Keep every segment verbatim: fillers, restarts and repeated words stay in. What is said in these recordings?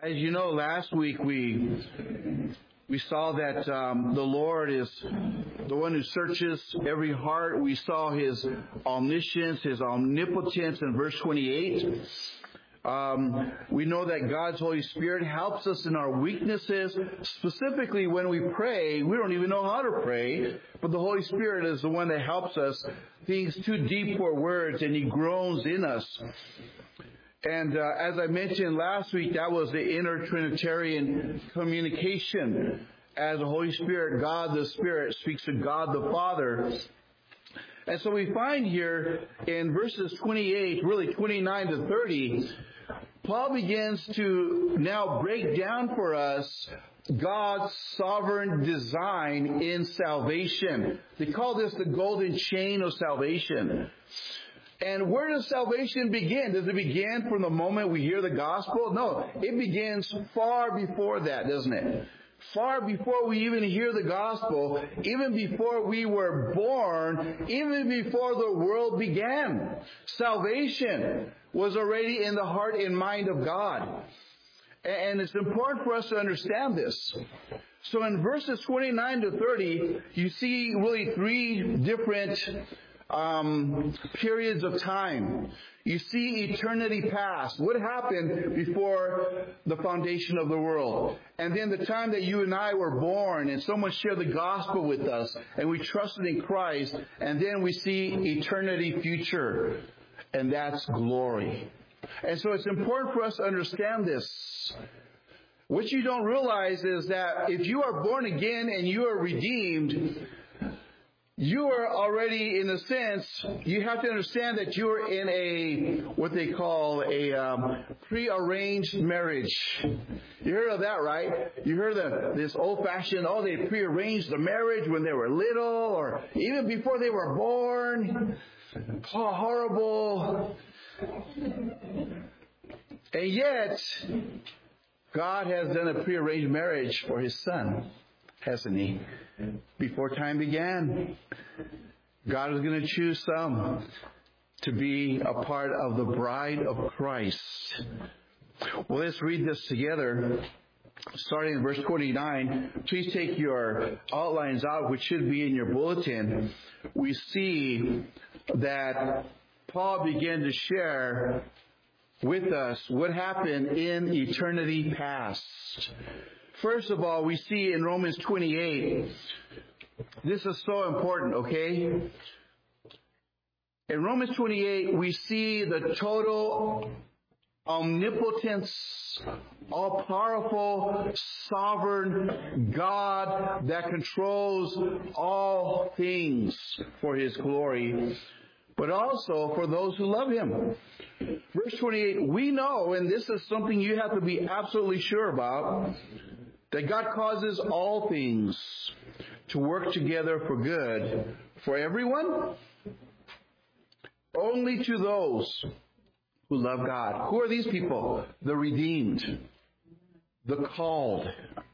As you know, last week we we saw that um, the Lord is the one who searches every heart. We saw His omniscience, His omnipotence in verse twenty-eight. Um, we know that God's Holy Spirit helps us in our weaknesses. Specifically, when we pray, we don't even know how to pray, but the Holy Spirit is the one that helps us. Things too deep for words, and He groans in us. And uh, as I mentioned last week, that was the inner Trinitarian communication. As the Holy Spirit, God the Spirit, speaks to God the Father. And so we find here in verses twenty-eight, really twenty-nine to thirty, Paul begins to now break down for us God's sovereign design in salvation. They call this the golden chain of salvation. And where does salvation begin? Does it begin from the moment we hear the gospel? No, it begins far before that, doesn't it? Far before we even hear the gospel, even before we were born, even before the world began. Salvation was already in the heart and mind of God. And it's important for us to understand this. So in verses twenty-nine to thirty, you see really three different Um, periods of time. You see eternity past. What happened before the foundation of the world? And then the time that you and I were born and someone shared the gospel with us and we trusted in Christ. And then we see eternity future. And that's glory. And so it's important for us to understand this. What you don't realize is that if you are born again and you are redeemed, you are already, in a sense, you have to understand that you are in a, what they call a um, pre-arranged marriage. You heard of that, right? You heard of this old-fashioned, oh, they pre-arranged the marriage when they were little, or even before they were born. Oh, horrible. And yet, God has done a pre-arranged marriage for His Son, hasn't He? Before time began, God is going to choose some to be a part of the bride of Christ. Well, let's read this together. Starting in verse twenty-nine, please take your outlines out, which should be in your bulletin. We see that Paul began to share with us what happened in eternity past. First of all, we see in Romans twenty-eight, this is so important, okay? In Romans twenty-eight, we see the total omnipotence, all-powerful, sovereign God that controls all things for His glory, but also for those who love Him. Verse twenty-eight, we know, and this is something you have to be absolutely sure about, that God causes all things to work together for good. For everyone? Only to those who love God. Who are these people? The redeemed. The called.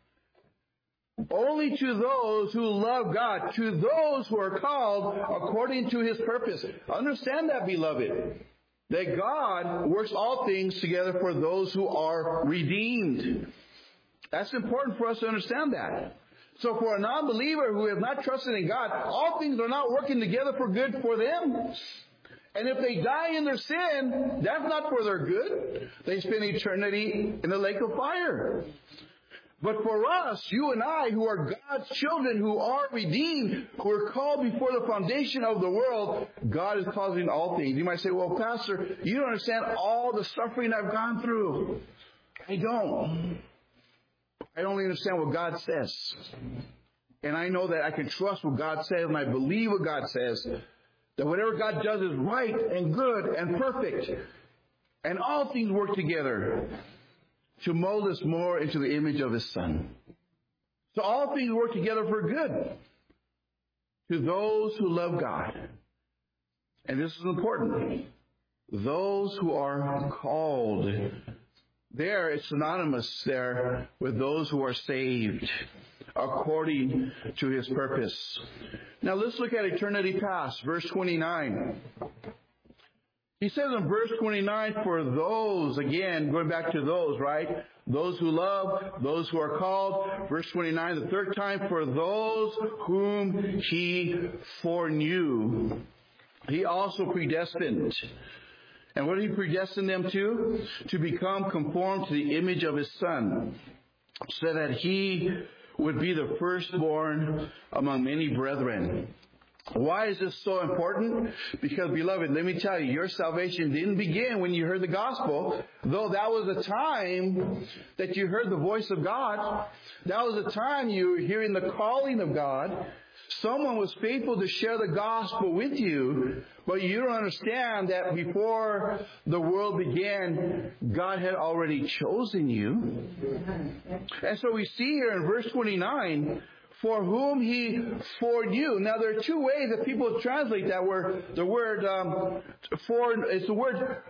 Only to those who love God. To those who are called according to His purpose. Understand that, beloved. That God works all things together for those who are redeemed. That's important for us to understand that. So for a non-believer who has not trusted in God, all things are not working together for good for them. And if they die in their sin, that's not for their good. They spend eternity in the lake of fire. But for us, you and I, who are God's children, who are redeemed, who are called before the foundation of the world, God is causing all things. You might say, well, Pastor, you don't understand all the suffering I've gone through. I don't. I only understand what God says. And I know that I can trust what God says, and I believe what God says. That whatever God does is right and good and perfect. And all things work together to mold us more into the image of His Son. So all things work together for good to those who love God. And this is important. Those who are called. There, it's synonymous there with those who are saved according to His purpose. Now let's look at eternity past, verse twenty-nine. He says in verse twenty-nine, for those, again, going back to those, right? Those who love, those who are called. Verse twenty-nine, the third time, for those whom he foreknew, he also predestined. And what did he predestine them to? To become conformed to the image of his Son, so that he would be the firstborn among many brethren. Why is this so important? Because, beloved, let me tell you, your salvation didn't begin when you heard the gospel, though that was a time that you heard the voice of God. That was a time you were hearing the calling of God. Someone was faithful to share the gospel with you, but you don't understand that before the world began, God had already chosen you. And so we see here in verse twenty-nine, for whom he foreknew. Now there are two ways that people translate that word. The word um, for it's the word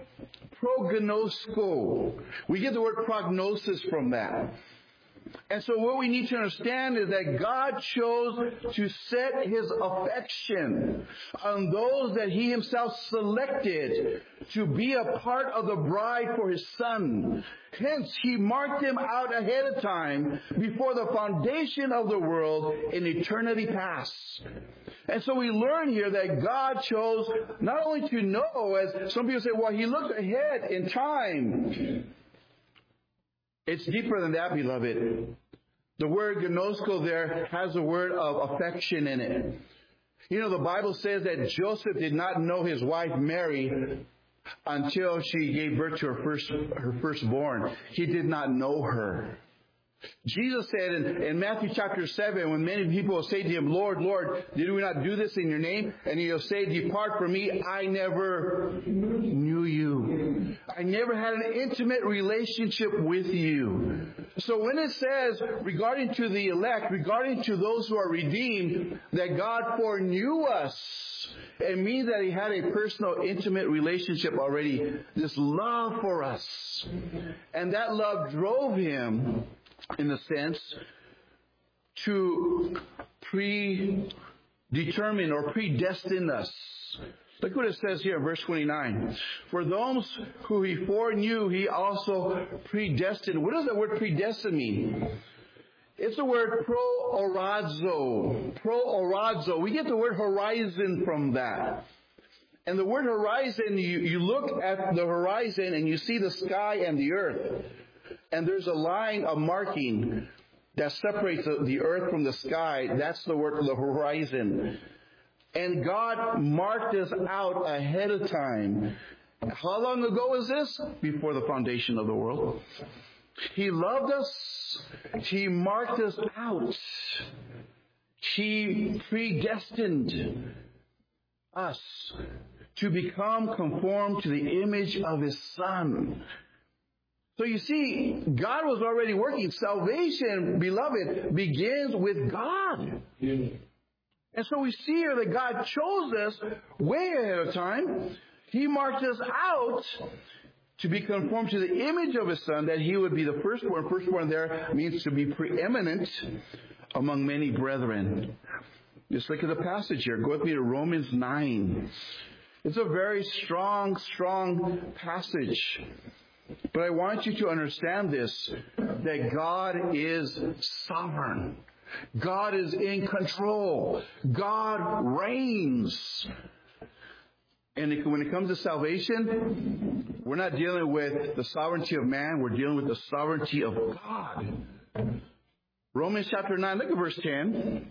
prognosko. We get the word prognosis from that. And so what we need to understand is that God chose to set his affection on those that he himself selected to be a part of the bride for his Son. Hence, he marked them out ahead of time before the foundation of the world in eternity past. And so we learn here that God chose not only to know, as some people say, well, he looked ahead in time. It's deeper than that, beloved. The word gnosko there has a word of affection in it. You know, the Bible says that Joseph did not know his wife Mary until she gave birth to her first her firstborn. He did not know her. Jesus said in, in Matthew chapter seven, when many people will say to him, Lord, Lord, did we not do this in your name? And he'll say, depart from me, I never knew you. I never had an intimate relationship with you. So when it says, regarding to the elect, regarding to those who are redeemed, that God foreknew us, it means that he had a personal, intimate relationship already, this love for us. And that love drove him, in a sense, to predetermine or predestine us. Look what it says here in verse twenty-nine. For those who he foreknew, he also predestined. What does the word predestine mean? It's the word pro-orazo. Pro-orazo. We get the word horizon from that. And the word horizon, you, you look at the horizon and you see the sky and the earth. And there's a line of marking that separates the, the earth from the sky. That's the word, the horizon. And God marked us out ahead of time. How long ago was this? Before the foundation of the world. He loved us. He marked us out. He predestined us to become conformed to the image of his Son. So you see, God was already working. Salvation, beloved, begins with God. And so we see here that God chose us way ahead of time. He marked us out to be conformed to the image of his Son, that he would be the firstborn. Firstborn there means to be preeminent among many brethren. Just look at the passage here. Go with me to Romans nine. It's a very strong, strong passage. But I want you to understand this, that God is sovereign. God is in control. God reigns. And when it comes to salvation, we're not dealing with the sovereignty of man. We're dealing with the sovereignty of God. Romans chapter nine, look at verse ten.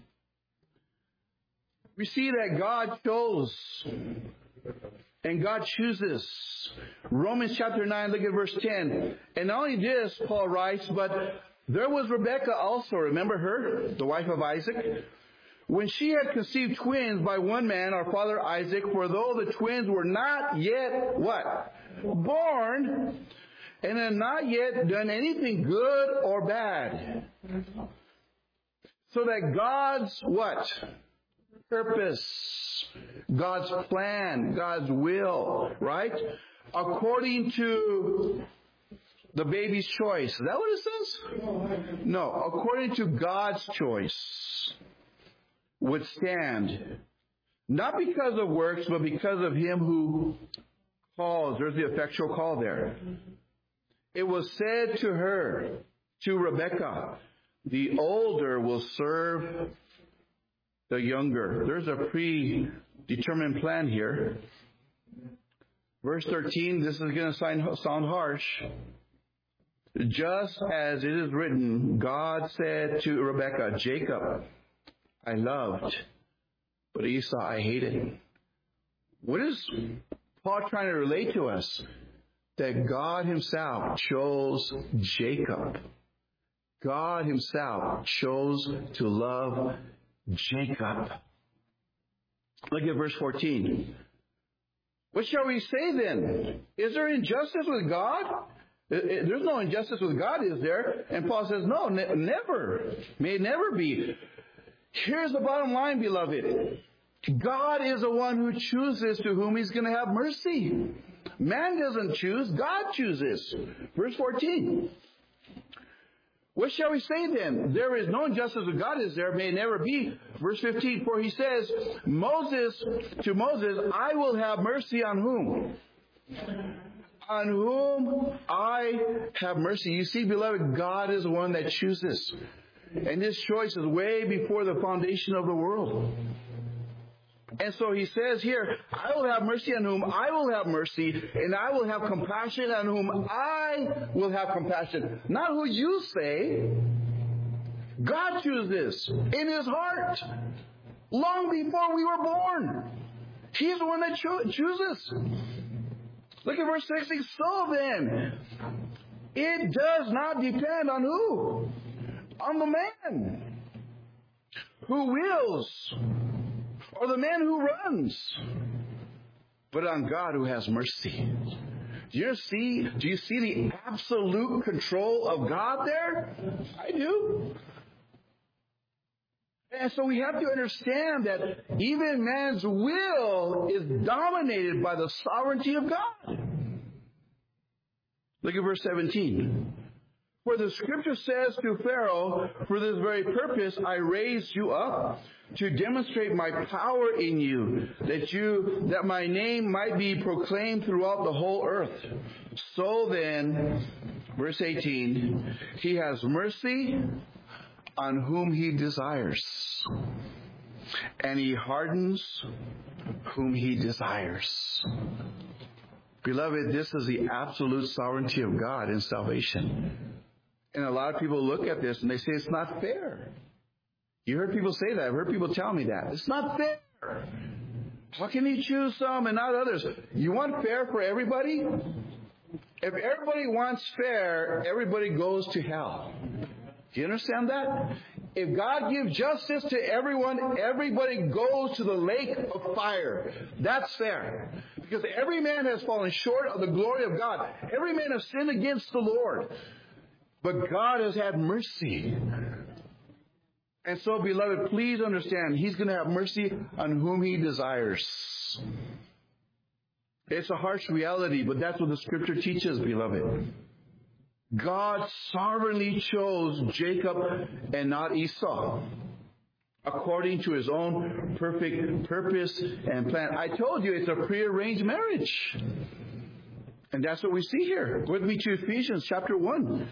We see that God chose and God chooses. Romans chapter nine, look at verse ten. And not only this, Paul writes, but there was Rebekah also. Remember her, the wife of Isaac? When she had conceived twins by one man, our father Isaac, for though the twins were not yet, what? Born, and had not yet done anything good or bad. So that God's what? Purpose, God's plan, God's will, right? According to the baby's choice. Is that what it says? No, according to God's choice, would stand. Not because of works, but because of him who calls. There's the effectual call there. It was said to her, to Rebekah, the older will serve the younger. There's a predetermined plan here. Verse thirteen, this is going to sound harsh. Just as it is written, God said to Rebekah, Jacob I loved, but Esau I hated. What is Paul trying to relate to us? That God himself chose Jacob. God himself chose to love Jacob. Look at verse fourteen. What shall we say then? Is there injustice with God? There's no injustice with God, is there? And Paul says, no, ne- never. May never be. Here's the bottom line, beloved. God is the one who chooses to whom he's going to have mercy. Man doesn't choose, God chooses. Verse fourteen. What shall we say then? There is no injustice with God, is there? May never be. Verse fifteen, for he says, Moses, to Moses, I will have mercy on whom? On whom I have mercy. You see, beloved, God is the one that chooses. And this choice is way before the foundation of the world. And so he says here, I will have mercy on whom I will have mercy, and I will have compassion on whom I will have compassion. Not who you say. God chooses in his heart. Long before we were born. He's the one that cho- chooses. Look at verse sixteen. So then, it does not depend on who? On the man who wills, or the man who runs, but on God who has mercy. Do you see, do you see the absolute control of God there? I do. And so we have to understand that even man's will is dominated by the sovereignty of God. Look at verse seventeen. For the scripture says to Pharaoh, for this very purpose I raised you up, to demonstrate my power in you, that you, that my name might be proclaimed throughout the whole earth. So then, verse eighteen, he has mercy on whom he desires, and he hardens whom he desires. Beloved, this is the absolute sovereignty of God in salvation. And a lot of people look at this and they say it's not fair. You heard people say that. I've heard people tell me that. It's not fair. How can he choose some and not others? You want fair for everybody? If everybody wants fair, everybody goes to hell. Do you understand that? If God gives justice to everyone, everybody goes to the lake of fire. That's fair. Because every man has fallen short of the glory of God. Every man has sinned against the Lord. But God has had mercy. And so, beloved, please understand, he's going to have mercy on whom he desires. It's a harsh reality, but that's what the scripture teaches, beloved. God sovereignly chose Jacob and not Esau, according to his own perfect purpose and plan. I told you it's a prearranged marriage. And that's what we see here. Go with me to Ephesians chapter one.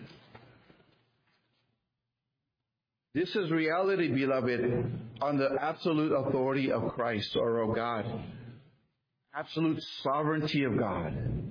This is reality, beloved, on the absolute authority of Christ or of God. Absolute sovereignty of God.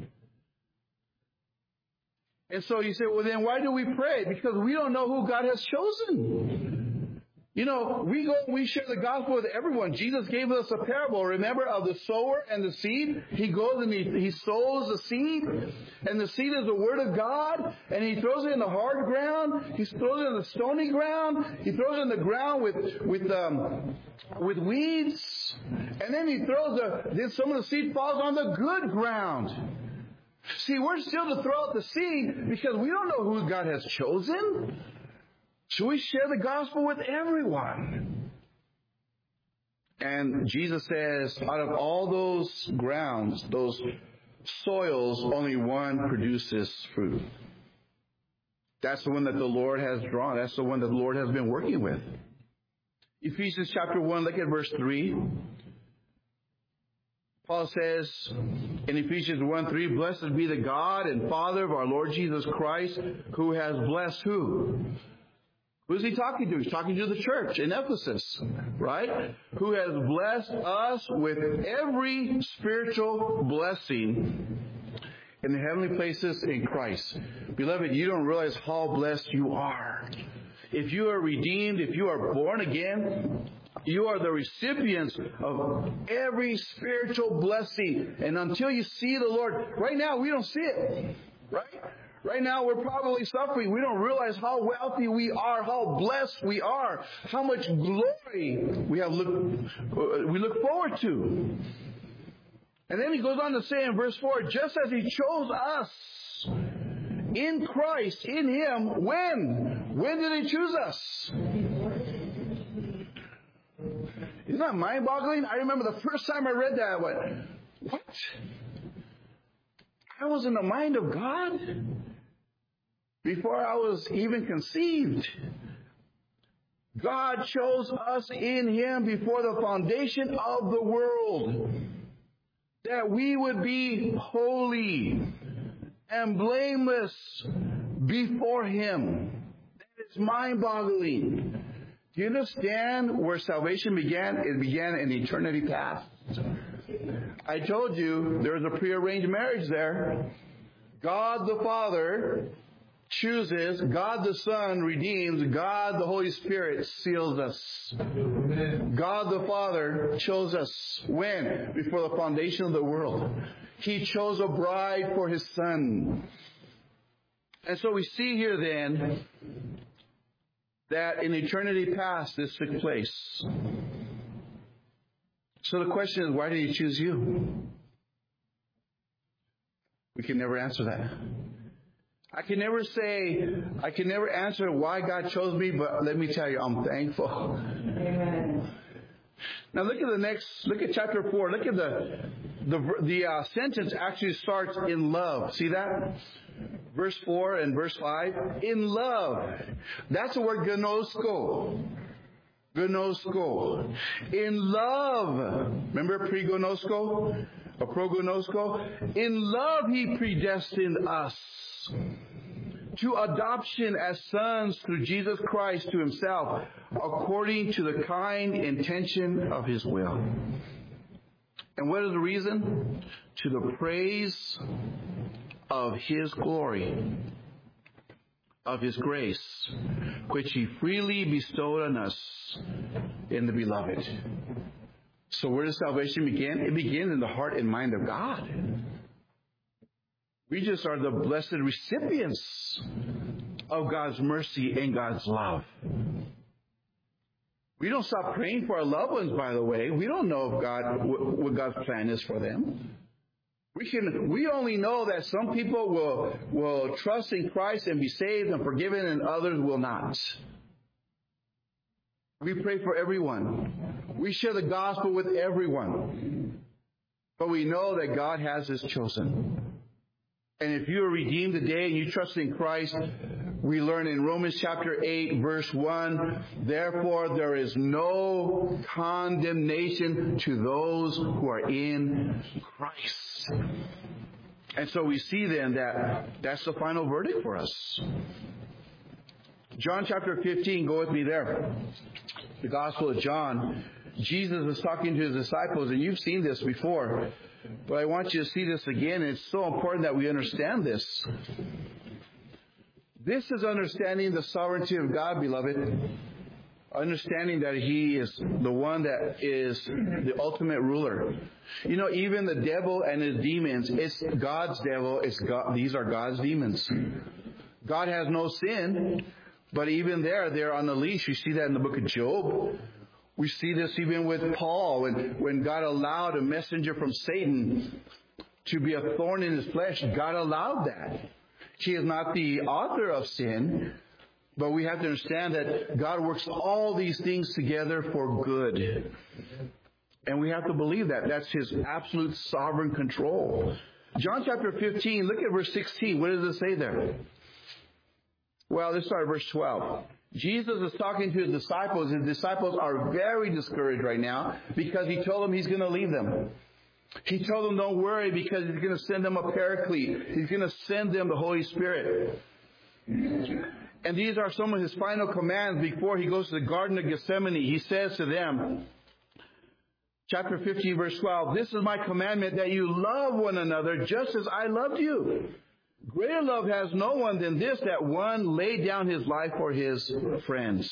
And so you say, well, then why do we pray? Because we don't know who God has chosen. You know, we go, we share the gospel with everyone. Jesus gave us a parable, remember, of the sower and the seed. He goes and he, he sows the seed, and the seed is the word of God, and he throws it in the hard ground. He throws it in the stony ground. He throws it in the ground with with um, with weeds, and then he throws the. Then some of the seed falls on the good ground. See, we're still to throw out the seed because we don't know who God has chosen. So we share the gospel with everyone. And Jesus says, out of all those grounds, those soils, only one produces fruit. That's the one that the Lord has drawn. That's the one that the Lord has been working with. Ephesians chapter one, look at verse three. Paul says in Ephesians one three, blessed be the God and Father of our Lord Jesus Christ, who has blessed who? Who's he talking to? He's talking to the church in Ephesus, right? Who has blessed us with every spiritual blessing in the heavenly places in Christ. Beloved, you don't realize how blessed you are. If you are redeemed, if you are born again, you are the recipients of every spiritual blessing. And until you see the Lord, right now we don't see it, right? Right now we're probably suffering. We don't realize how wealthy we are, how blessed we are, how much glory we have look, we look forward to. And then he goes on to say in verse four, just as he chose us in Christ, in him, when? When did he choose us? Isn't that mind-boggling? I remember the first time I read that, I went, what? I was in the mind of God before I was even conceived. God chose us in him before the foundation of the world, that we would be holy and blameless before him. That is mind-boggling. Do you understand where salvation began? It began in eternity past. I told you there was a prearranged marriage there. God the Father chooses, God the Son redeems, God the Holy Spirit seals us. God the Father chose us when? Before the foundation of the world. He chose a bride for his Son. And so we see here then that in eternity past this took place. So the question is, why did he choose you? We can never answer that. I can never say, I can never answer why God chose me, but let me tell you, I'm thankful. Amen. Now look at the next, look at chapter four. Look at the, the, the uh, sentence actually starts in love. See that? Verse four and verse five. In love. That's the word gnosko. Gnosko. In love. Remember pre-gnosko? Or pro-gnosko? In love he predestined us to adoption as sons through Jesus Christ to himself, according to the kind intention of his will. And what is the reason? To the praise of his glory, of his grace, which he freely bestowed on us in the beloved. So where does salvation begin? It begins in the heart and mind of God. We just are the blessed recipients of God's mercy and God's love. We don't stop praying for our loved ones, by the way. We don't know if God, what God's plan is for them. We can. We only know that some people will, will trust in Christ and be saved and forgiven, and others will not. We pray for everyone. We share the gospel with everyone. But we know that God has his chosen. And if you are redeemed today and you trust in Christ, we learn in Romans chapter eight, verse one, therefore there is no condemnation to those who are in Christ. And so we see then that that's the final verdict for us. John chapter fifteen, go with me there. The Gospel of John. Jesus is talking to his disciples, and you've seen this before. But I want you to see this again. It's so important that we understand this. This is understanding the sovereignty of God, beloved. Understanding that he is the one that is the ultimate ruler. You know, even the devil and his demons, it's God's devil. It's God, these are God's demons. God has no sin, but even there, they're on the leash. You see that in the book of Job. We see this even with Paul, when, when God allowed a messenger from Satan to be a thorn in his flesh. God allowed that. He is not the author of sin, but we have to understand that God works all these things together for good. And we have to believe that. That's his absolute sovereign control. John chapter fifteen, look at verse sixteen. What does it say there? Well, let's start at verse twelve. Jesus is talking to his disciples. His disciples are very discouraged right now because he told them he's going to leave them. He told them, don't worry, because He's going to send them a paraclete. He's going to send them the Holy Spirit. And these are some of His final commands before He goes to the Garden of Gethsemane. He says to them, chapter fifteen, verse twelve, this is my commandment, that you love one another just as I loved you. Greater love has no one than this, that one laid down his life for his friends.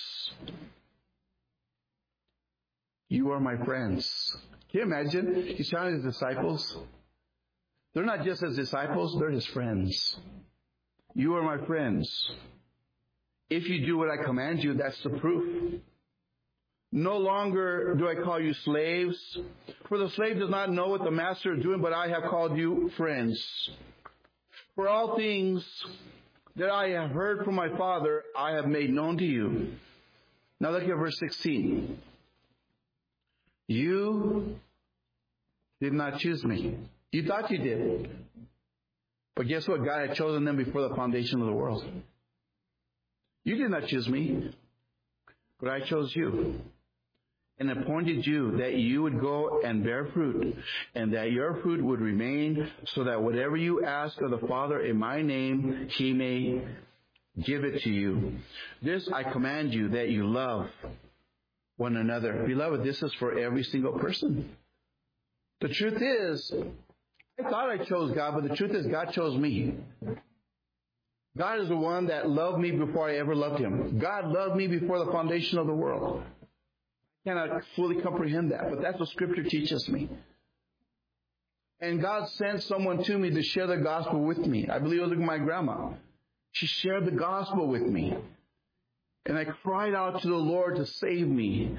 You are my friends. Can you imagine? He's telling His disciples. They're not just His disciples, they're His friends. You are my friends. If you do what I command you, that's the proof. No longer do I call you slaves, for the slave does not know what the master is doing, but I have called you friends. For all things that I have heard from my Father, I have made known to you. Now look at verse sixteen. You did not choose me. You thought you did. But guess what? God had chosen them before the foundation of the world. You did not choose me, but I chose you and appointed you that you would go and bear fruit, and that your fruit would remain, so that whatever you ask of the Father in my name, He may give it to you. This I command you, that you love one another. Beloved, this is for every single person. The truth is, I thought I chose God, but the truth is God chose me. God is the one that loved me before I ever loved Him. God loved me before the foundation of the world. I cannot fully comprehend that, but that's what Scripture teaches me. And God sent someone to me to share the gospel with me. I believe it was my grandma. She shared the gospel with me. And I cried out to the Lord to save me.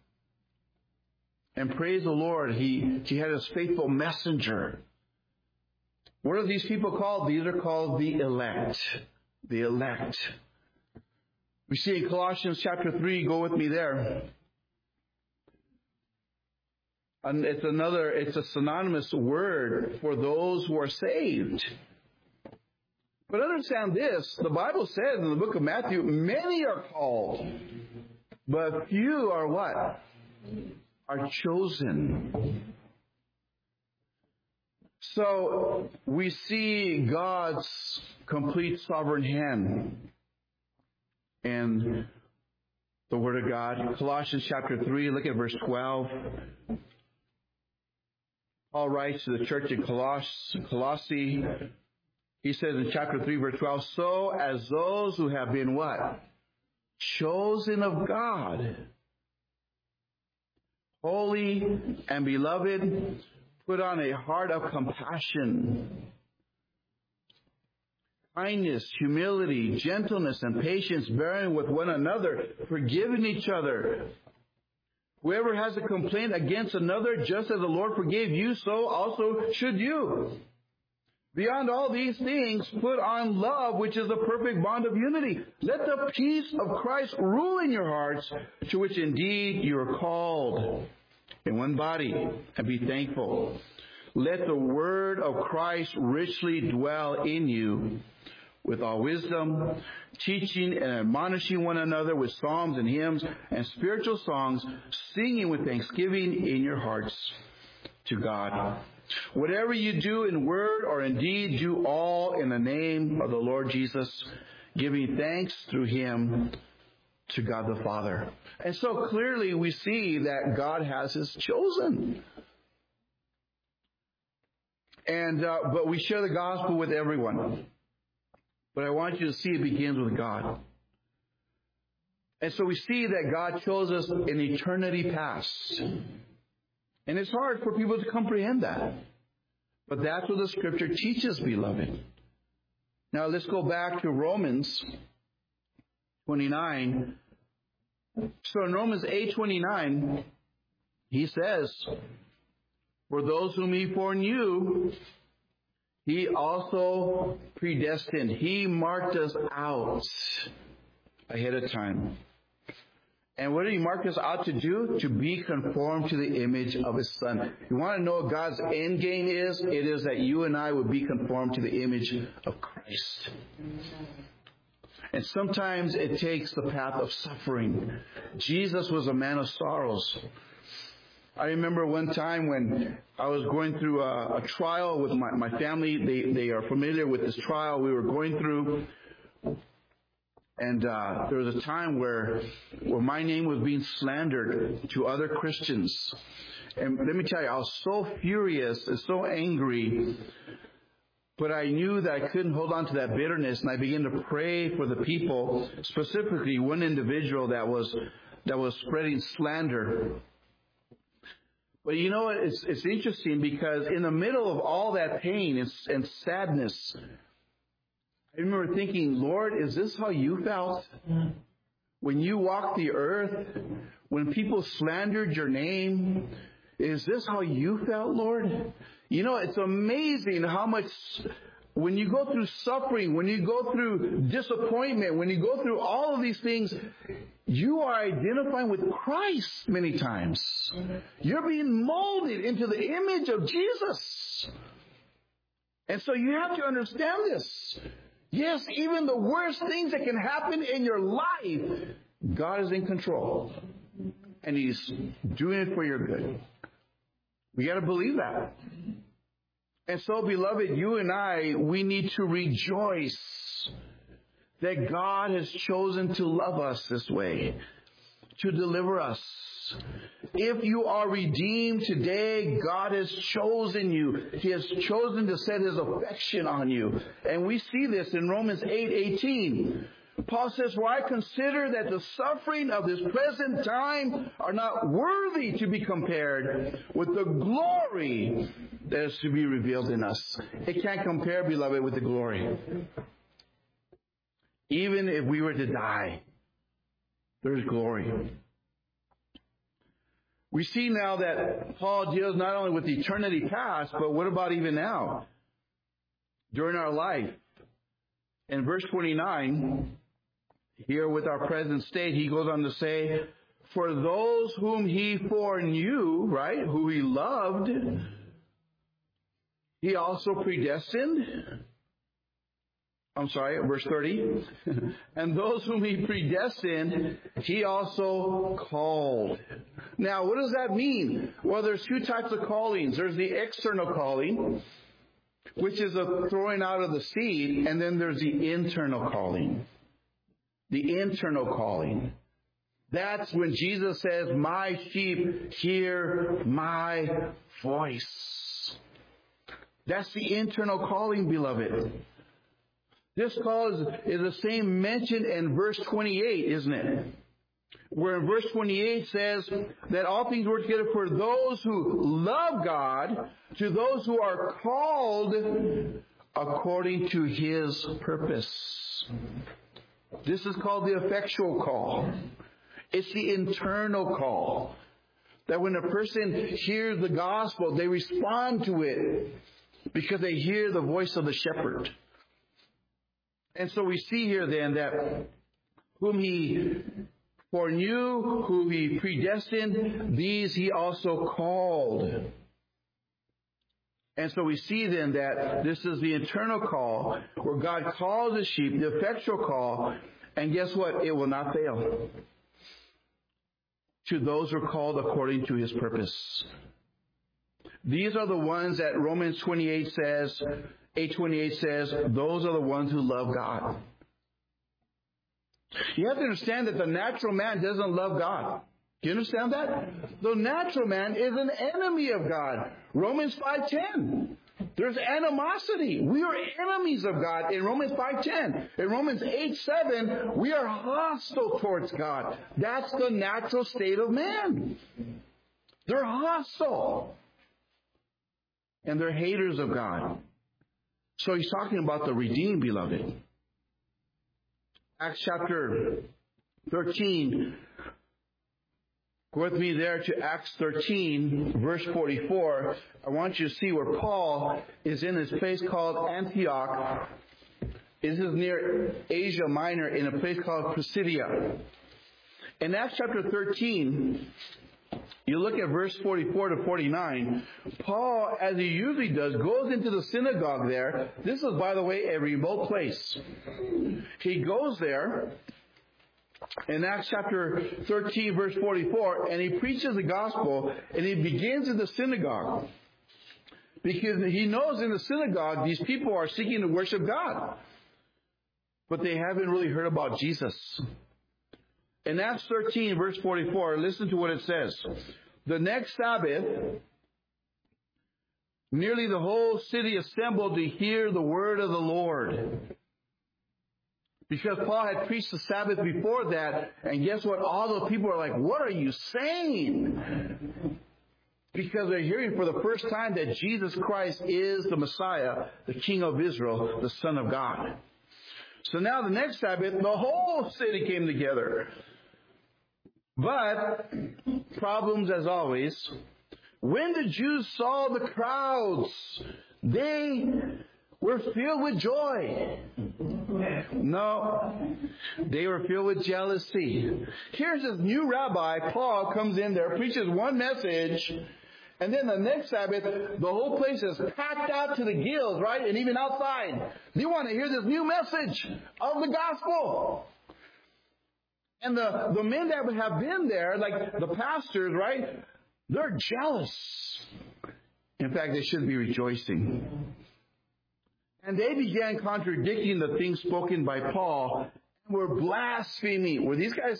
And praise the Lord, He, he had His faithful messenger. What are these people called? These are called the elect. The elect. We see in Colossians chapter three, go with me there. And it's another, it's a synonymous word for those who are saved. But understand this, the Bible says in the book of Matthew, many are called, but few are what? Are chosen. So we see God's complete sovereign hand in the Word of God. Colossians chapter three, look at verse twelve. Paul writes to the church in Coloss- Colossae. He says in chapter three, verse twelve, so as those who have been what? Chosen of God, holy and beloved, put on a heart of compassion, kindness, humility, gentleness, and patience, bearing with one another, forgiving each other. Whoever has a complaint against another, just as the Lord forgave you, so also should you. Beyond all these things, put on love, which is the perfect bond of unity. Let the peace of Christ rule in your hearts, to which indeed you are called in one body, and be thankful. Let the word of Christ richly dwell in you, with all wisdom, teaching and admonishing one another with psalms and hymns and spiritual songs, singing with thanksgiving in your hearts to God. Whatever you do in word or in deed, do all in the name of the Lord Jesus, giving thanks through Him to God the Father. And so clearly we see that God has His chosen. And uh, but we share the gospel with everyone. But I want you to see it begins with God. And so we see that God chose us in eternity past. And it's hard for people to comprehend that. But that's what the Scripture teaches, beloved. Now let's go back to Romans twenty-nine. So in Romans eight twenty-nine, he says, for those whom He foreknew, He also predestined. He marked us out ahead of time. And what did He mark us out to do? To be conformed to the image of His Son. You want to know what God's end game is? It is that you and I would be conformed to the image of Christ. And sometimes it takes the path of suffering. Jesus was a man of sorrows. I remember one time when I was going through a, a trial with my, my family. They, they are familiar with this trial we were going through. And uh, there was a time where, where my name was being slandered to other Christians. And let me tell you, I was so furious and so angry. But I knew that I couldn't hold on to that bitterness, and I began to pray for the people, specifically one individual that was that was spreading slander. But you know what? It's, it's interesting because in the middle of all that pain and, and sadness, I remember thinking, Lord, is this how you felt? When you walked the earth, when people slandered your name, is this how you felt, Lord? You know, it's amazing how much, when you go through suffering, when you go through disappointment, when you go through all of these things, you are identifying with Christ many times. You're being molded into the image of Jesus. And so you have to understand this. Yes, even the worst things that can happen in your life, God is in control. And He's doing it for your good. We got to believe that. And so, beloved, you and I, we need to rejoice that God has chosen to love us this way, to deliver us. If you are redeemed today, God has chosen you. He has chosen to set His affection on you. And we see this in Romans eight eighteen. Paul says, for I consider that the suffering of this present time are not worthy to be compared with the glory that is to be revealed in us. It can't compare, beloved, with the glory. Even if we were to die, there's glory. We see now that Paul deals not only with eternity past, but what about even now? During our life. In verse twenty-nine, here with our present state, he goes on to say, for those whom He foreknew, right, who He loved, He also predestined. I'm sorry, verse thirty. And those whom He predestined, He also called. Now, what does that mean? Well, there's two types of callings. There's the external calling, which is a throwing out of the seed, and then there's the internal calling. The internal calling. That's when Jesus says, my sheep hear my voice. That's the internal calling, beloved. This call is, is the same mentioned in verse twenty-eight, isn't it? Where in verse twenty-eight says that all things work together for those who love God, to those who are called according to His purpose. This is called the effectual call. It's the internal call. That when a person hears the gospel, they respond to it because they hear the voice of the shepherd. And so we see here then that whom He foreknew, whom He predestined, these He also called. And so we see then that this is the internal call where God calls His sheep, the effectual call, and guess what? It will not fail. To those who are called according to His purpose. These are the ones that Romans twenty-eight says, eight twenty-eight says, those are the ones who love God. You have to understand that the natural man doesn't love God. Do you understand that? The natural man is an enemy of God. Romans five ten. There's animosity. We are enemies of God in Romans five ten. In Romans eight seven, we are hostile towards God. That's the natural state of man. They're hostile. And they're haters of God. So he's talking about the redeemed, beloved. Acts chapter thirteen. Go with me there to Acts thirteen, verse forty-four. I want you to see where Paul is in this place called Antioch. This is near Asia Minor in a place called Pisidia. In Acts chapter thirteen, you look at verse forty-four to forty-nine. Paul, as he usually does, goes into the synagogue there. This is, by the way, a remote place. He goes there in Acts chapter thirteen, verse forty-four, and he preaches the gospel, and he begins in the synagogue. Because he knows in the synagogue, these people are seeking to worship God. But they haven't really heard about Jesus. In Acts thirteen, verse forty-four, listen to what it says. The next Sabbath, nearly the whole city assembled to hear the word of the Lord. Because Paul had preached the Sabbath before that, and guess what? All the people are like, what are you saying? Because they're hearing for the first time that Jesus Christ is the Messiah, the King of Israel, the Son of God. So now the next Sabbath, the whole city came together. But, problems as always. When the Jews saw the crowds, they were filled with joy. No, they were filled with jealousy. Here's this new rabbi, Paul, comes in there, preaches one message, and then the next Sabbath, the whole place is packed out to the gills, right? And even outside. They want to hear this new message of the gospel. And the, the men that have been there, like the pastors, right? They're jealous. In fact, they should be rejoicing. And they began contradicting the things spoken by Paul and were blaspheming. Were these guys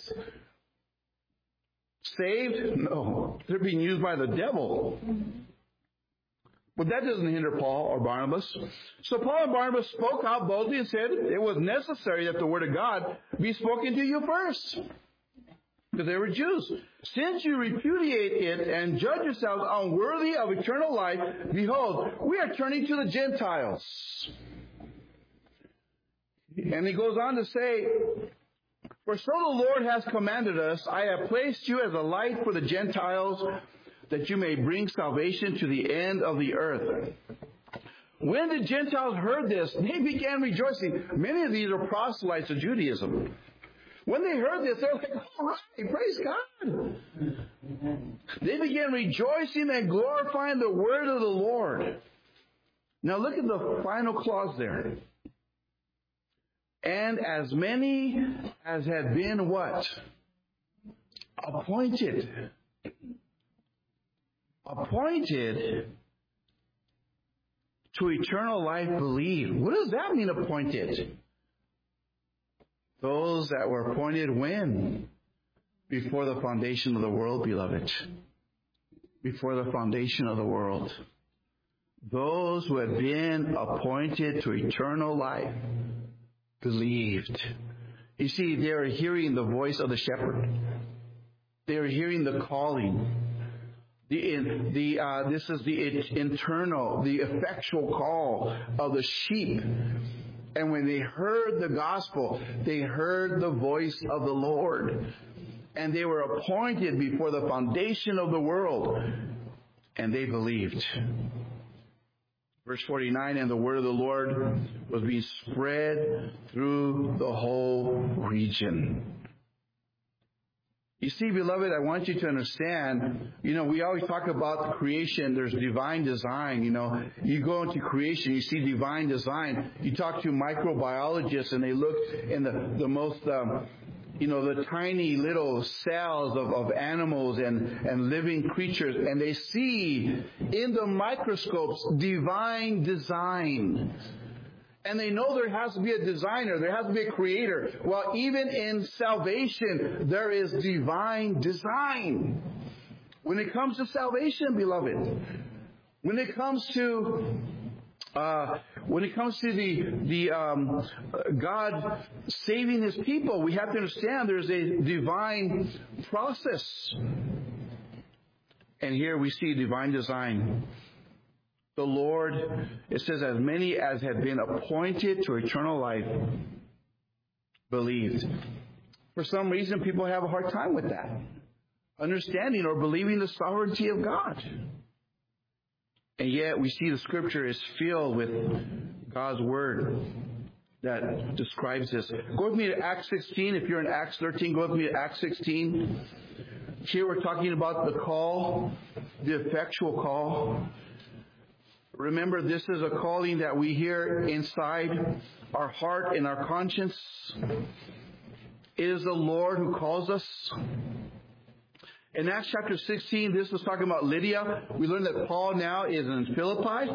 saved? No. They're being used by the devil. But that doesn't hinder Paul or Barnabas. So Paul and Barnabas spoke out boldly and said it was necessary that the word of God be spoken to you first. Because they were Jews. Since you repudiate it and judge yourselves unworthy of eternal life, behold, we are turning to the Gentiles. And he goes on to say, for so the Lord has commanded us, I have placed you as a light for the Gentiles, that you may bring salvation to the end of the earth. When the Gentiles heard this, they began rejoicing. Many of these are proselytes of Judaism. When they heard this, they're like, all right, praise God. They began rejoicing and glorifying the word of the Lord. Now look at the final clause there. And as many as had been what? Appointed. Appointed to eternal life believe. What does that mean, appointed? Those that were appointed when? Before the foundation of the world, beloved. Before the foundation of the world. Those who had been appointed to eternal life believed. You see, they are hearing the voice of the shepherd. They are hearing the calling. The, the, uh, this is the internal, the effectual call of the sheep. And when they heard the gospel, they heard the voice of the Lord. And they were appointed before the foundation of the world. And they believed. Verse forty-nine, and the word of the Lord was being spread through the whole region. You see, beloved, I want you to understand, you know, we always talk about the creation. There's divine design, you know. You go into creation, you see divine design. You talk to microbiologists, and they look in the, the most, um, you know, the tiny little cells of, of animals and, and living creatures, and they see in the microscopes divine design. And they know there has to be a designer, there has to be a creator. Well, even in salvation, there is divine design. When it comes to salvation, beloved, when it comes to uh, when it comes to the the um, God saving His people, we have to understand there's a divine process. And here we see divine design. The Lord, it says, as many as have been appointed to eternal life, believed. For some reason, people have a hard time with that. Understanding or believing the sovereignty of God. And yet, we see the Scripture is filled with God's Word that describes this. Go with me to Acts sixteen. If you're in Acts thirteen, go with me to Acts sixteen. Here we're talking about the call, the effectual call. Remember, this is a calling that we hear inside our heart and our conscience. It is the Lord who calls us. In Acts chapter sixteen, this was talking about Lydia. We learned that Paul now is in Philippi.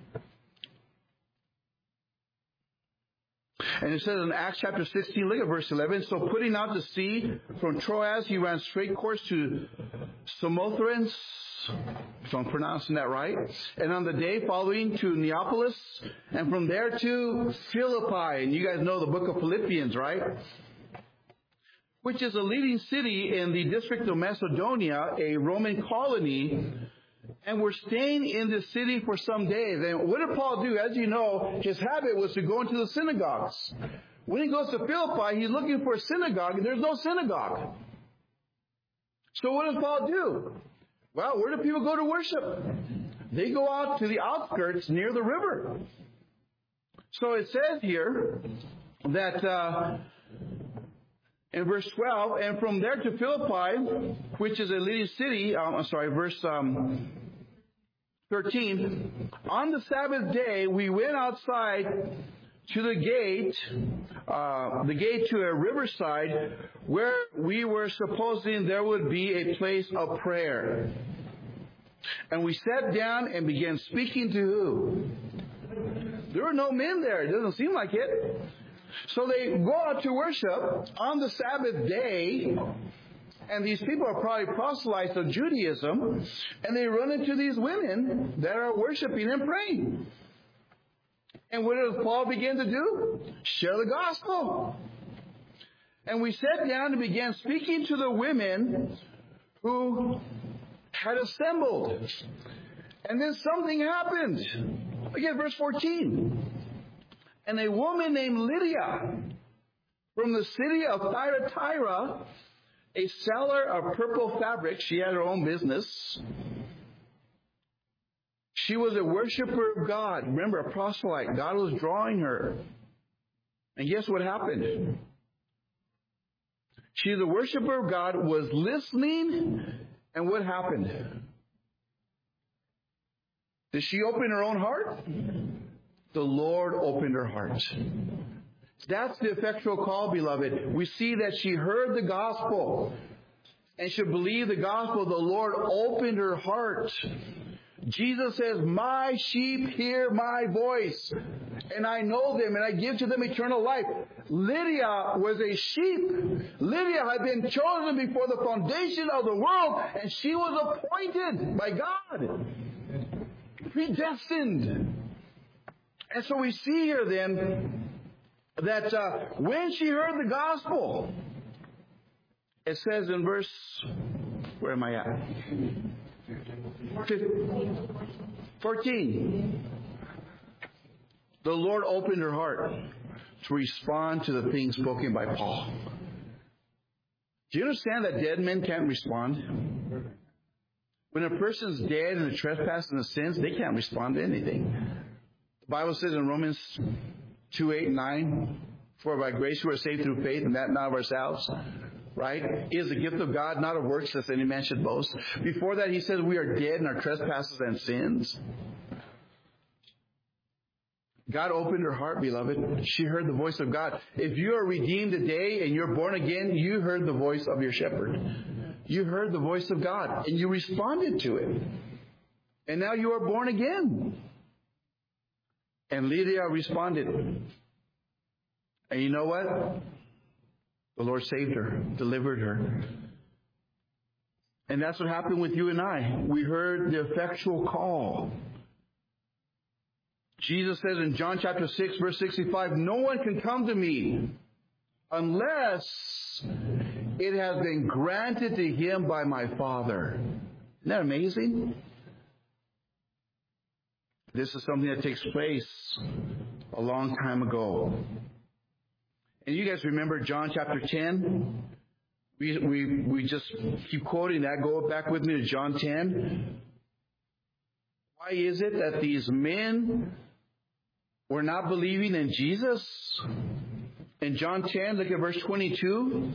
And it says in Acts chapter sixteen, look at verse eleven. So putting out to sea from Troas, he ran straight course to Samothrace, if I'm pronouncing that right. And on the day following to Neapolis, and from there to Philippi. And you guys know the book of Philippians, right? Which is a leading city in the district of Macedonia, a Roman colony. And we're staying in this city for some days. And what did Paul do? As you know, his habit was to go into the synagogues. When he goes to Philippi, he's looking for a synagogue, and there's no synagogue. So what does Paul do? Well, where do people go to worship? They go out to the outskirts near the river. So it says here that uh, in verse twelve, and from there to Philippi, which is a leading city, um, I'm sorry, verse um, thirteen, on the Sabbath day, we went outside to the gate, uh, the gate to a riverside, where we were supposing there would be a place of prayer. And we sat down and began speaking to who? There were no men there. It doesn't seem like it. So they go out to worship on the Sabbath day, and these people are probably proselytes of Judaism, and they run into these women that are worshiping and praying. And what does Paul begin to do? Share the gospel. And we sat down and began speaking to the women who had assembled. And then something happened. Look at verse fourteen. And a woman named Lydia from the city of Thyatira, a seller of purple fabric, she had her own business. She was a worshiper of God. Remember, a proselyte. God was drawing her. And guess what happened? She, the worshiper of God, was listening. And what happened? Did she open her own heart? The Lord opened her heart. That's the effectual call, beloved. We see that she heard the gospel. And she believed the gospel. The Lord opened her heart. Jesus says, my sheep hear my voice, and I know them, and I give to them eternal life. Lydia was a sheep. Lydia had been chosen before the foundation of the world, and she was appointed by God. Predestined. And so we see here then that uh, when she heard the gospel, it says in verse, where am I at? fourteen. The Lord opened her heart to respond to the things spoken by Paul. Do you understand that dead men can't respond? When a person's dead in the trespass and the sins, they can't respond to anything. The Bible says in Romans two, eight, nine, for by grace we are saved through faith, and that not of ourselves. Right? It is the gift of God, not of works, lest any man should boast. Before that, he says we are dead in our trespasses and sins. God opened her heart, beloved. She heard the voice of God. If you are redeemed today and you're born again, you heard the voice of your shepherd. You heard the voice of God, and you responded to it. And now you are born again. And Lydia responded. And you know what? The Lord saved her, delivered her. And that's what happened with you and I. We heard the effectual call. Jesus says in John chapter six, verse sixty-five, no one can come to me unless it has been granted to him by my Father. Isn't that amazing? This is something that takes place a long time ago. And you guys remember John chapter ten? We, we, we just keep quoting that. Go back with me to John ten. Why is it that these men were not believing in Jesus? In John ten, look at verse twenty-two.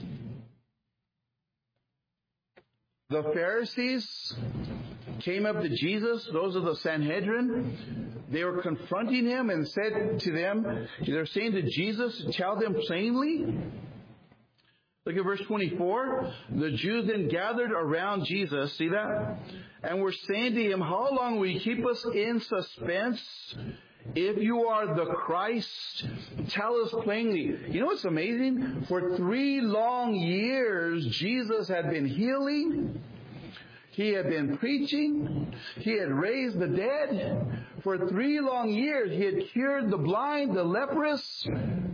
The Pharisees came up to Jesus, those of the Sanhedrin. They were confronting him and said to them, they're saying to Jesus, tell them plainly, Look at verse twenty-four. The Jews then gathered around Jesus, see that? And were saying to him, how long will you keep us in suspense? If you are the Christ, tell us plainly. You know what's amazing? For three long years, Jesus had been healing. He had been preaching. He had raised the dead. For three long years, he had cured the blind, the leprous.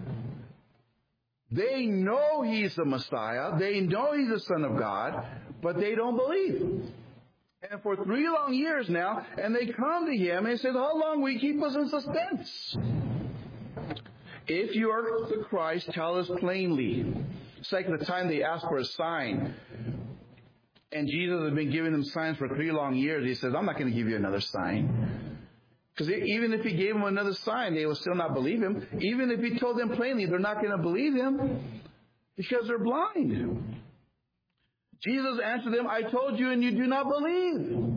They know he's the Messiah. They know he's the Son of God, but they don't believe. And for three long years now, and they come to him and say, how long will you keep us in suspense? If you are the Christ, tell us plainly. It's like the time they asked for a sign. And Jesus had been giving them signs for three long years. He says, I'm not going to give you another sign. Because even if he gave them another sign, they will still not believe him. Even if he told them plainly, they're not going to believe him because they're blind. Jesus answered them, I told you and you do not believe.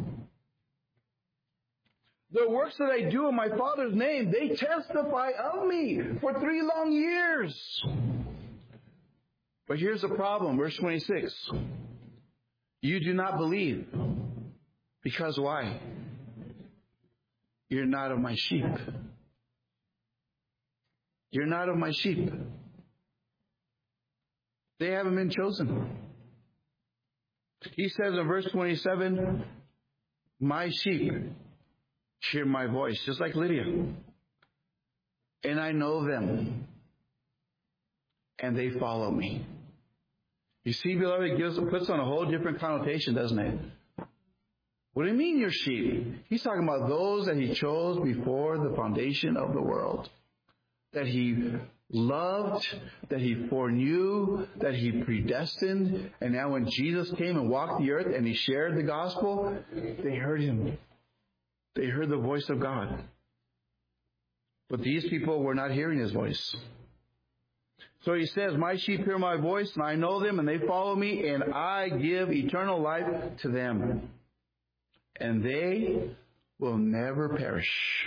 The works that I do in my Father's name, they testify of me for three long years. But here's the problem, verse twenty-six. You do not believe. Because why? You're not of my sheep. You're not of my sheep. They haven't been chosen. He says in verse twenty-seven, my sheep hear my voice, just like Lydia. And I know them. And they follow me. You see, beloved, it gives, puts on a whole different connotation, doesn't it? What do you mean you're sheep? He's talking about those that he chose before the foundation of the world. That he loved, that he foreknew, that he predestined. And now when Jesus came and walked the earth and he shared the gospel, they heard him. They heard the voice of God. But these people were not hearing his voice. So he says, my sheep hear my voice, and I know them, and they follow me, and I give eternal life to them. And they will never perish.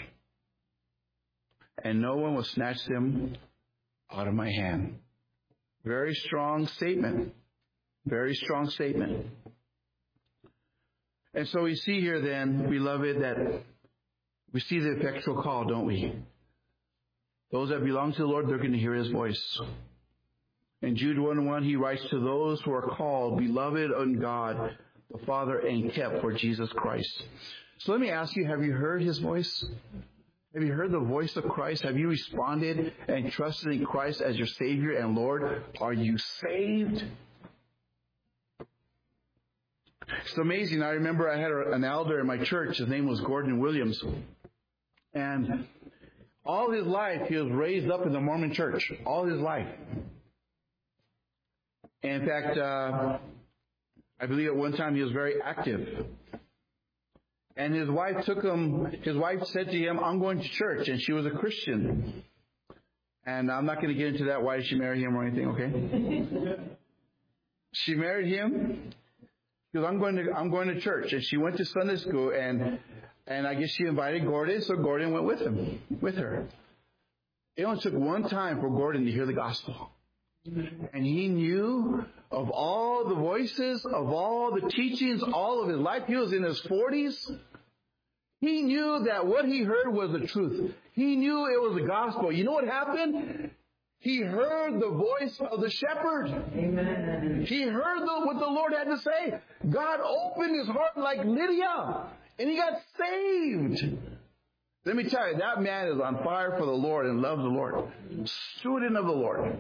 And no one will snatch them out of my hand. Very strong statement. Very strong statement. And so we see here then, beloved, that we see the effectual call, don't we? Those that belong to the Lord, they're going to hear his voice. In Jude one one, he writes, to those who are called, beloved in God, the Father, and kept for Jesus Christ. So let me ask you, have you heard his voice? Have you heard the voice of Christ? Have you responded and trusted in Christ as your Savior and Lord? Are you saved? It's amazing. I remember I had an elder in my church. His name was Gordon Williams. And all his life, he was raised up in the Mormon church. All his life. And in fact, uh, I believe at one time he was very active. And his wife took him, his wife said to him, I'm going to church. And she was a Christian. And I'm not going to get into that. Why did she marry him or anything, okay? She married him because I'm going to, I'm going to church. And she went to Sunday school, and And I guess she invited Gordon, so Gordon went with him, with her. It only took one time for Gordon to hear the gospel. And he knew of all the voices, of all the teachings, all of his life. He was in his forties. He knew that what he heard was the truth. He knew it was the gospel. You know what happened? He heard the voice of the shepherd. Amen. He heard the, what the Lord had to say. God opened his heart like Lydia. And he got saved. Let me tell you, that man is on fire for the Lord and loves the Lord. Student of the Lord.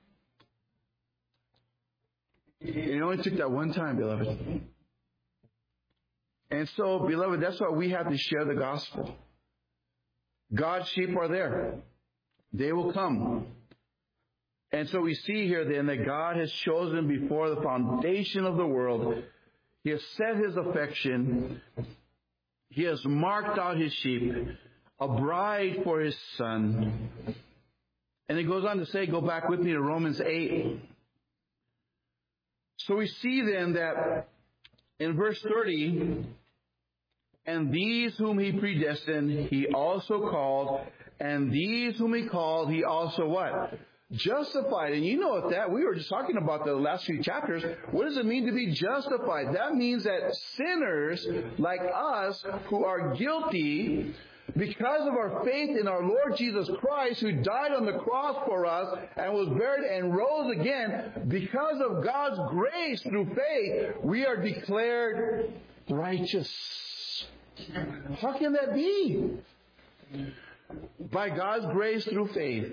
It only took that one time, beloved. And so, beloved, that's why we have to share the gospel. God's sheep are there. They will come. And so we see here then that God has chosen before the foundation of the world. He has set his affection. He has marked out his sheep, a bride for his son. And it goes on to say, go back with me to Romans eight. So we see then that in verse thirty, and these whom he predestined, he also called, and these whom he called, he also what? Justified. And you know what that, we were just talking about the last few chapters. What does it mean to be justified? That means that sinners like us who are guilty, because of our faith in our Lord Jesus Christ, who died on the cross for us and was buried and rose again, because of God's grace through faith, we are declared righteous. How can that be? By God's grace through faith.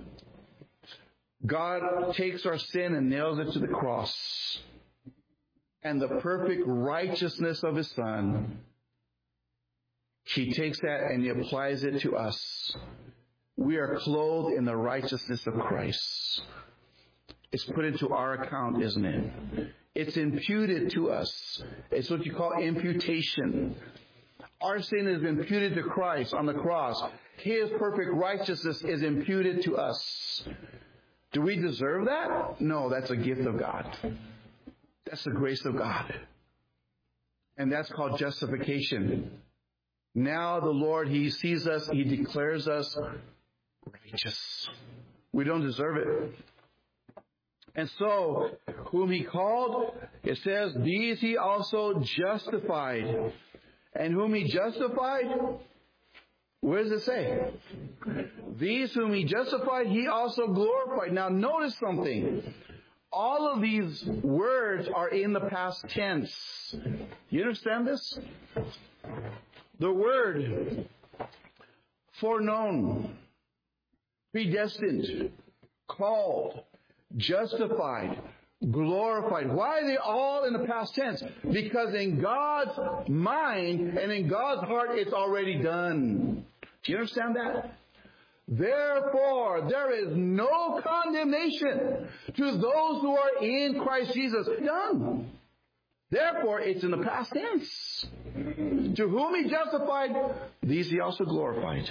God takes our sin and nails it to the cross. And the perfect righteousness of His Son, He takes that and He applies it to us. We are clothed in the righteousness of Christ. It's put into our account, isn't it? It's imputed to us. It's what you call imputation. Our sin is imputed to Christ on the cross. His perfect righteousness is imputed to us. Do we deserve that? No, that's a gift of God. That's the grace of God. And that's called justification. Now the Lord, He sees us, He declares us righteous. We don't deserve it. And so, whom He called, it says, these He also justified. And whom He justified, where does it say? These whom He justified, He also glorified. Now notice something. All of these words are in the past tense. You understand this? The word foreknown, predestined, called, justified, glorified. Why are they all in the past tense? Because in God's mind and in God's heart, it's already done. Do you understand that? Therefore, there is no condemnation to those who are in Christ Jesus. Done. Therefore, it's in the past tense. To whom He justified, these He also glorified.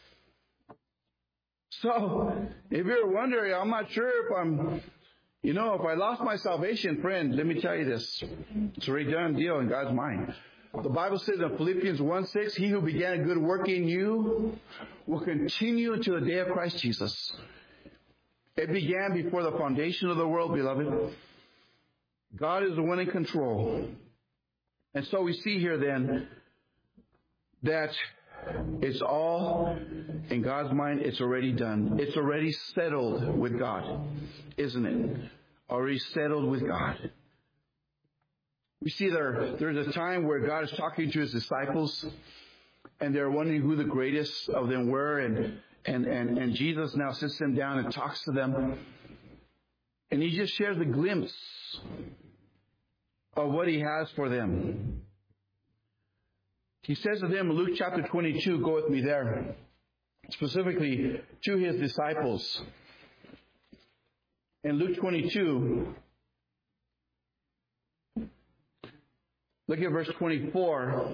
So, if you're wondering, I'm not sure if I'm, you know, if I lost my salvation, friend, let me tell you this. It's already done deal in God's mind. The Bible says in Philippians one six, He who began a good work in you will continue until the day of Christ Jesus. It began before the foundation of the world, beloved. God is the one in control. And so we see here then that it's all in God's mind. It's already done. It's already settled with God, isn't it? Already settled with God. We see there, there's a time where God is talking to His disciples and they're wondering who the greatest of them were. And, and, and, and Jesus now sits them down and talks to them. And He just shares a glimpse of what He has for them. He says to them in Luke chapter twenty-two, go with me there, specifically to His disciples. In Luke twenty-two, look at verse twenty-four.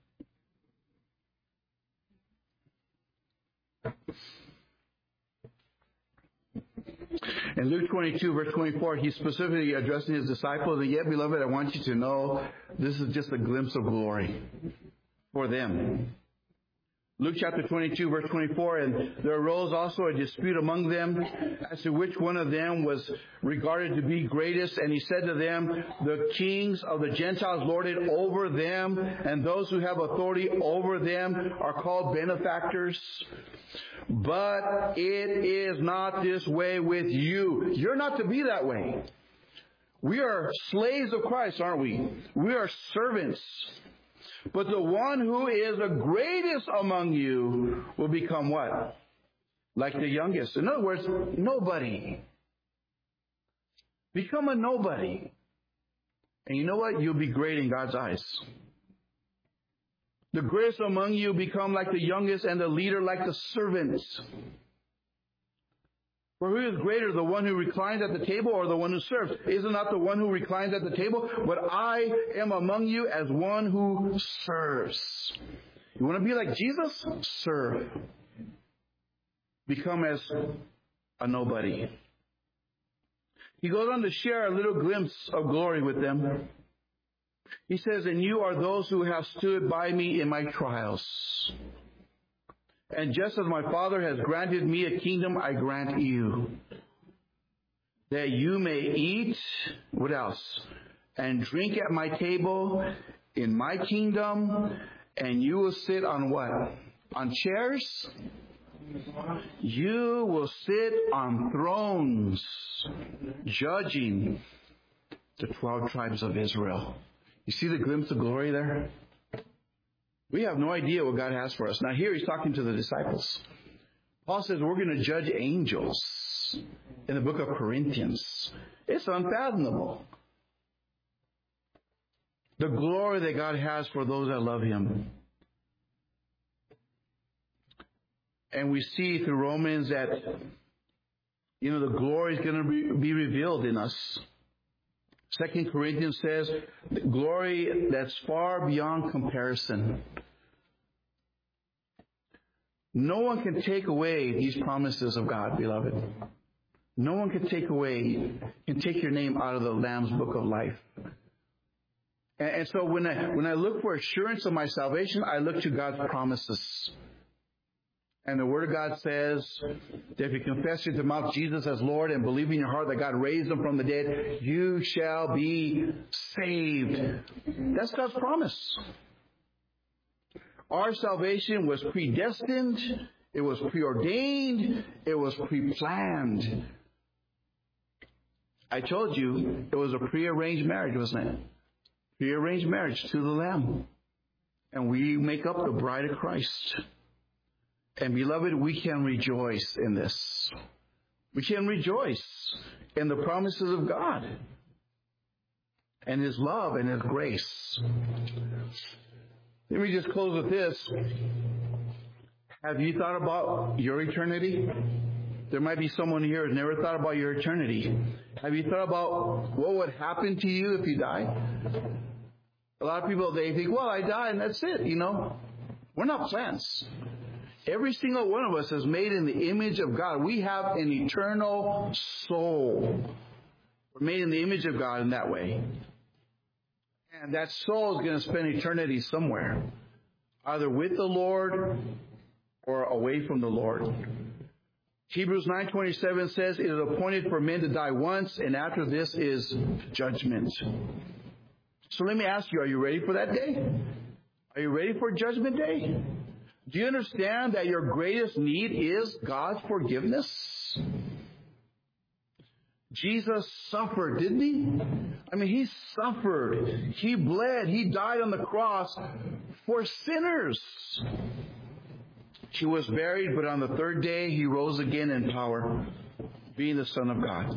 In Luke twenty-two, verse twenty-four, He's specifically addressing His disciples. And yet, beloved, I want you to know this is just a glimpse of glory for them. Luke chapter twenty-two, verse twenty-four, and there arose also a dispute among them as to which one of them was regarded to be greatest. And He said to them, the kings of the Gentiles lord it over them, and those who have authority over them are called benefactors. But it is not this way with you. You're not to be that way. We are slaves of Christ, aren't we? We are servants. But the one who is the greatest among you will become what? Like the youngest. In other words, nobody. Become a nobody. And you know what? You'll be great in God's eyes. The greatest among you become like the youngest, and the leader like the servants. For who is greater, the one who reclines at the table or the one who serves? Is it not the one who reclines at the table? But I am among you as one who serves. You want to be like Jesus? Serve. Become as a nobody. He goes on to share a little glimpse of glory with them. He says, and you are those who have stood by me in my trials. And just as my Father has granted me a kingdom, I grant you. that you may eat, what else? And drink at my table in my kingdom, and you will sit on what? On chairs? You will sit on thrones, judging the twelve tribes of Israel. You see the glimpse of glory there? We have no idea what God has for us. Now here he's talking to the disciples. Paul says we're going to judge angels in the book of Corinthians. It's unfathomable. The glory that God has for those that love Him. And we see through Romans that, you know, the glory is going to be, be revealed in us. Second Corinthians says, the glory that's far beyond comparison. No one can take away these promises of God, beloved. No one can take away, can take your name out of the Lamb's book of life. And, and so when I, when I look for assurance of my salvation, I look to God's promises. And the Word of God says that if you confess with your mouth Jesus as Lord and believe in your heart that God raised Him from the dead, you shall be saved. That's God's promise. Our salvation was predestined. It was preordained. It was pre-planned. I told you it was a prearranged marriage, wasn't it? Prearranged marriage to the Lamb. And we make up the bride of Christ. And beloved, we can rejoice in this. We can rejoice in the promises of God and His love and His grace. Let me just close with this. Have you thought about your eternity? There might be someone here who's never thought about your eternity. Have you thought about what would happen to you if you die? A lot of people, they think, well, I die and that's it, you know. We're not plants. Every single one of us is made in the image of God. We have an eternal soul. We're made in the image of God in that way. And that soul is going to spend eternity somewhere, either with the Lord or away from the Lord. Hebrews nine twenty-seven says, it is appointed for men to die once, and after this is judgment. So let me ask you, are you ready for that day? Are you ready for Judgment Day? Do you understand that your greatest need is God's forgiveness? Jesus suffered, didn't He? I mean, He suffered. He bled. He died on the cross for sinners. He was buried, but on the third day, He rose again in power, being the Son of God.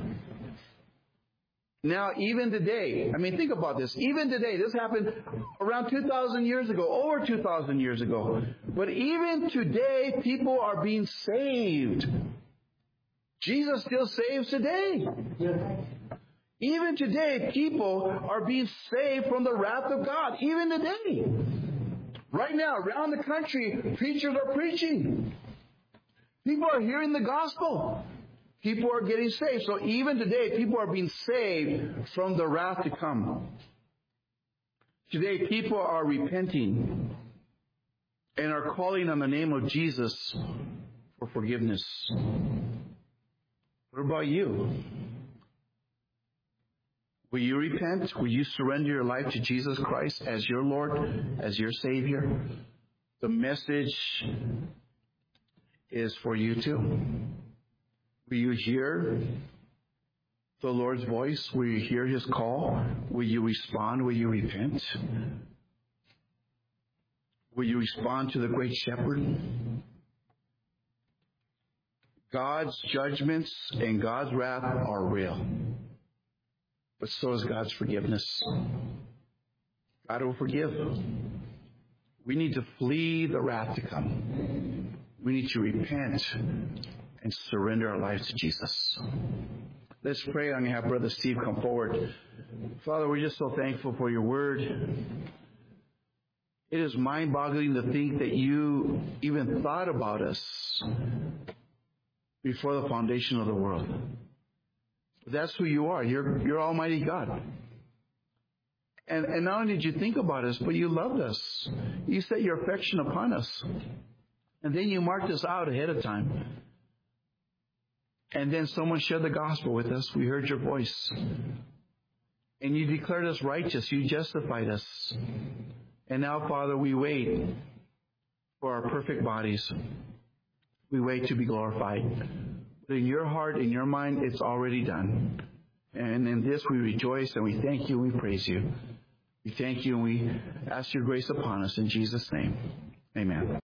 Now, even today, I mean, think about this. Even today, this happened around two thousand years ago, over two thousand years ago. But even today, people are being saved. Jesus still saves today. Even today, people are being saved from the wrath of God. Even today. Right now, around the country, preachers are preaching. People are hearing the gospel. People are getting saved. So even today, people are being saved from the wrath to come. Today, people are repenting and are calling on the name of Jesus for forgiveness. What about you? Will you repent? Will you surrender your life to Jesus Christ as your Lord, as your Savior? The message is for you too. Will you hear the Lord's voice? Will you hear His call? Will you respond? Will you repent? Will you respond to the great shepherd? God's judgments and God's wrath are real. But so is God's forgiveness. God will forgive. We need to flee the wrath to come. We need to repent and surrender our lives to Jesus. Let's pray. I'm going to have Brother Steve come forward. Father, we're just so thankful for your word. It is mind-boggling to think that you even thought about us before the foundation of the world. That's who you are. You're, you're Almighty God. And, and not only did you think about us, but you loved us. You set your affection upon us. And then you marked us out ahead of time. And then someone shared the gospel with us. We heard your voice. And you declared us righteous. You justified us. And now, Father, we wait for our perfect bodies. We wait to be glorified. But in your heart, in your mind, it's already done. And in this we rejoice and we thank you and we praise you. We thank you and we ask your grace upon us in Jesus' name. Amen.